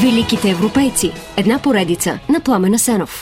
Великите европейци. Една поредица на Пламен Асенов.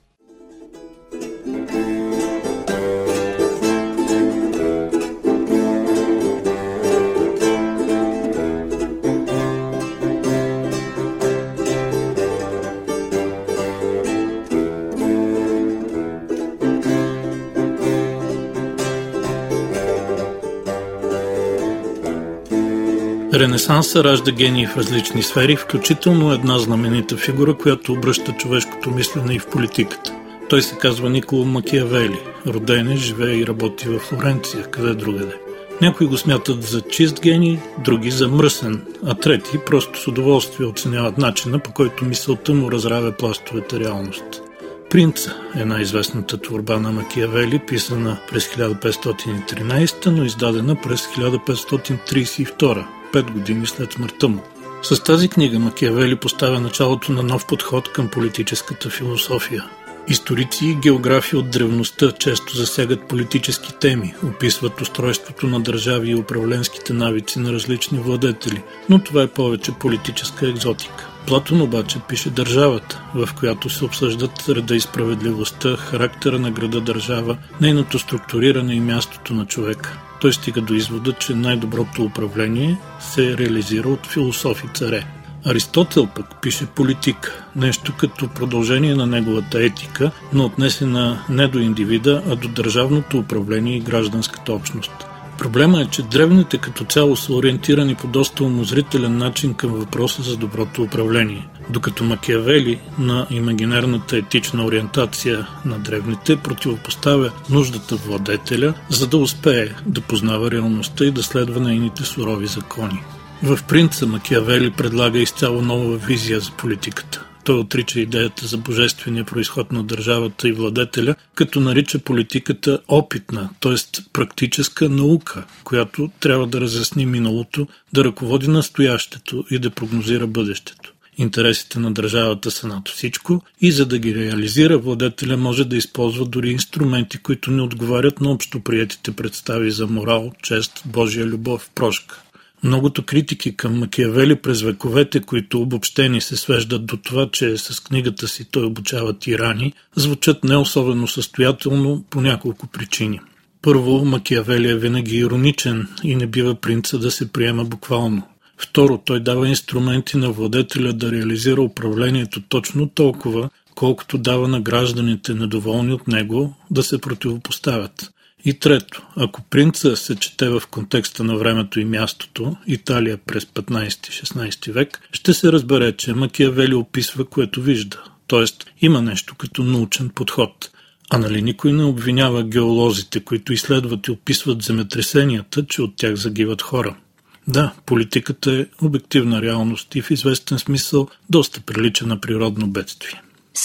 Ренесанса ражда гении в различни сфери, включително една знаменита фигура, която обръща човешкото мислене и в политиката. Той се казва Николо Макиавели. Роден е, живее и работи във Флоренция, къде другаде. Някои го смятат за чист гений, други за мръсен, а трети просто с удоволствие оценяват начина, по който мисълта му разравя пластовете реалност. Принца е най-известната творба на Макиавели, писана през 1513, но издадена през 1532, 5 години след смъртта му. С тази книга Макиавели поставя началото на нов подход към политическата философия. Историци и географи от древността често засягат политически теми, описват устройството на държави и управленските навици на различни владетели, но това е повече политическа екзотика. Платон обаче пише държавата, в която се обсъждат реда и справедливостта, характера на града-държава, нейното структуриране и мястото на човека. Той стига до извода, че най-доброто управление се реализира от философи-царе. Аристотел пък пише политика, нещо като продължение на неговата етика, но отнесена не до индивида, а до държавното управление и гражданската общност. Проблема е, че древните като цяло са ориентирани по доста умозрителен начин към въпроса за доброто управление, докато Макиавели на имагинерната етична ориентация на древните противопоставя нуждата в владетеля, за да успее да познава реалността и да следва нейните сурови закони. В Принца Макиавели предлага изцяло нова визия за политиката. Той отрича идеята за божествения произход на държавата и владетеля, като нарича политиката опитна, т.е. практическа наука, която трябва да разясни миналото, да ръководи настоящето и да прогнозира бъдещето. Интересите на държавата са над всичко и за да ги реализира, владетеля може да използва дори инструменти, които не отговарят на общоприетите представи за морал, чест, Божия любов, прошка. Многото критики към Макиавели през вековете, които обобщени се свеждат до това, че с книгата си той обучава тирани, звучат не особено състоятелно по няколко причини. Първо, Макиавели е винаги ироничен и не бива принца да се приема буквално. Второ, той дава инструменти на владетеля да реализира управлението точно толкова, колкото дава на гражданите, недоволни от него, да се противопоставят. И трето, ако принца се чете в контекста на времето и мястото, Италия през 15-16 век, ще се разбере, че Макиавели описва, което вижда. Тоест, има нещо като научен подход. А нали никой не обвинява геолозите, които изследват и описват земетресенията, че от тях загиват хора? Да, политиката е обективна реалност и в известен смисъл доста прилича на природно бедствие.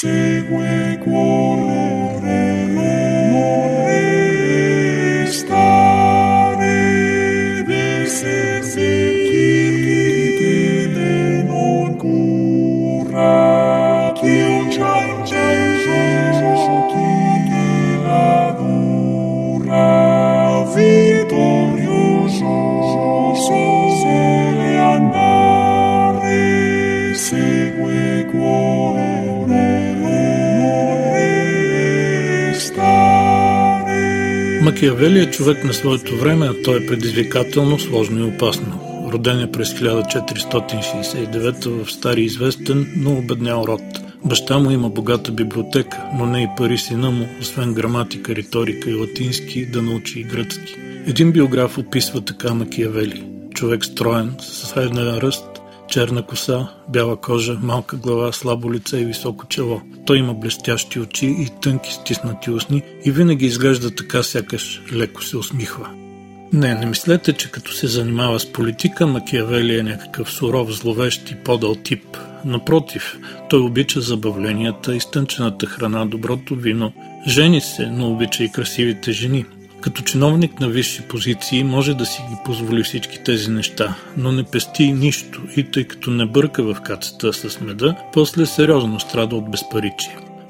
Макиавели е човек на своето време, а той е предизвикателно, сложно и опасно. Роден е през 1469 в стар и известен, но обеднял род. Баща му има богата библиотека, но не и пари сина му, освен граматика, риторика и латински, да научи и гръцки. Един биограф описва така Макиавели. Човек строен, със среден ръст, черна коса, бяла кожа, малка глава, слабо лице и високо чело. Той има блестящи очи и тънки стиснати устни и винаги изглежда така, сякаш леко се усмихва. Не мислете, че като се занимава с политика, Макиавели е някакъв суров, зловещ и подъл тип. Напротив, той обича забавленията, изтънчената храна, доброто вино. Жени се, но обича и красивите жени. Като чиновник на висши позиции може да си ги позволи всички тези неща, но не пести нищо и тъй като не бърка в кацата с меда, после сериозно страда от безпаричие.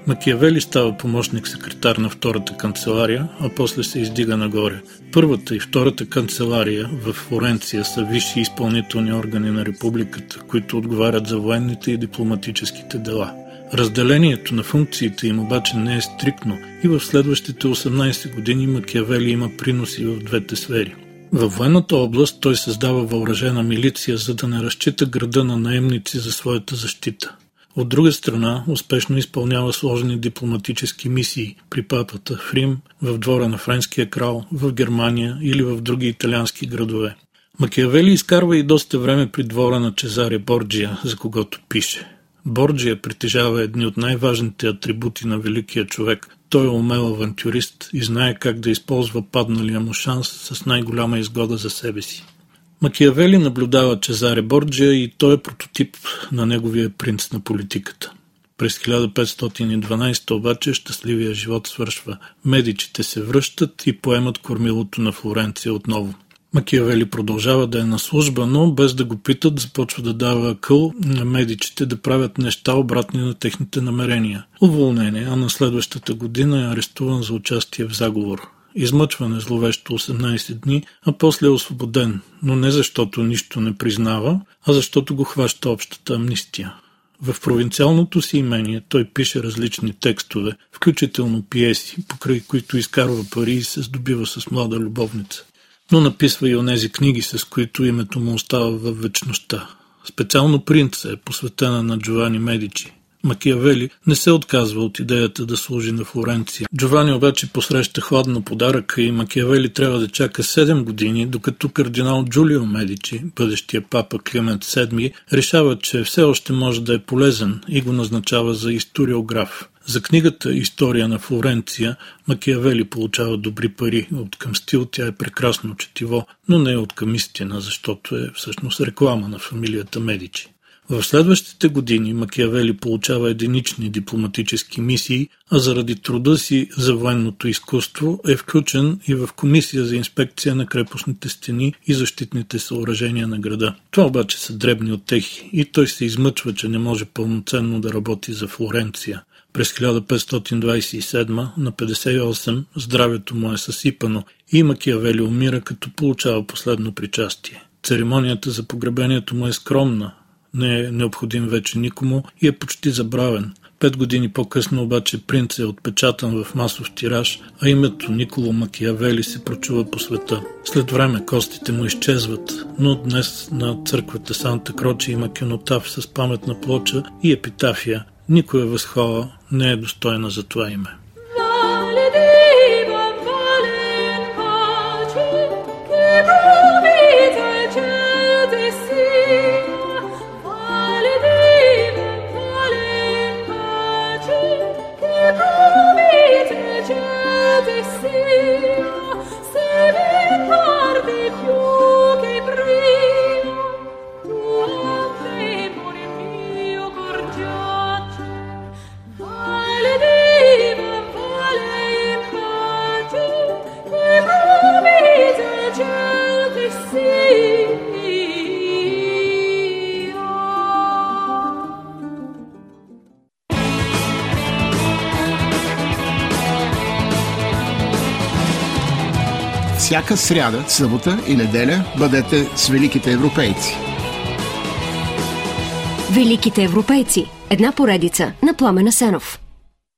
Макиавели става помощник секретар на втората канцелария, а после се издига нагоре. Първата и втората канцелария в Флоренция са висши изпълнителни органи на републиката, които отговарят за военните и дипломатическите дела. Разделението на функциите им обаче не е стриктно и в следващите 18 години Макиавели има приноси в двете сфери. Във военната област той създава въоръжена милиция, за да не разчита града на наемници за своята защита. От друга страна, успешно изпълнява сложни дипломатически мисии при папата в Рим, в двора на френския крал, в Германия или в други италиански градове. Макиавели изкарва и доста време при двора на Чезаре Борджия, за когото пише. Борджия притежава едни от най-важните атрибути на великия човек. Той е умел авантюрист и знае как да използва падналия му шанс с най-голяма изгода за себе си. Макиавели наблюдава Чезаре Борджия и той е прототип на неговия принц на политиката. През 1512 обаче щастливия живот свършва. Медичите се връщат и поемат кормилото на Флоренция отново. Макиавели продължава да е на служба, но без да го питат започва да дава акъл на медичите да правят неща обратни на техните намерения. Уволнение, а на следващата година е арестуван за участие в заговор. Измъчване зловещо 18 дни, а после е освободен, но не защото нищо не признава, а защото го хваща общата амнистия. В провинциалното си имение той пише различни текстове, включително пиеси, покрай които изкарва пари и се здобива с млада любовница. Но написва и онези книги, с които името му остава във вечността. Специално Принца е посветена на Джовани Медичи. Макиавели не се отказва от идеята да служи на Флоренция. Джовани обаче посреща хладно подаръка и Макиавели трябва да чака 7 години, докато кардинал Джулио Медичи, бъдещия папа Климент VII, решава, че все още може да е полезен и го назначава за историограф. За книгата «История на Флоренция» Макиавели получава добри пари. От към стил тя е прекрасно четиво, но не от към истина, защото е всъщност реклама на фамилията Медичи. В следващите години Макиавели получава единични дипломатически мисии, а заради труда си за военното изкуство е включен и в комисия за инспекция на крепостните стени и защитните съоръжения на града. Това обаче са дребни утехи и той се измъчва, че не може пълноценно да работи за Флоренция. През 1527 на 58 здравето му е съсипано и Макиавели умира, като получава последно причастие. Церемонията за погребението му е скромна, не е необходим вече никому и е почти забравен. 5 години по-късно обаче принц е отпечатан в масов тираж, а името Николо Макиавели се прочува по света. След време костите му изчезват, но днес на църквата Санта Кроче има кинотаф с паметна плоча и епитафия. Никоя възхвала не е достойна за това име. Всяка сряда, събота и неделя бъдете с великите европейци. Великите европейци. Една поредица на Пламен Асенов.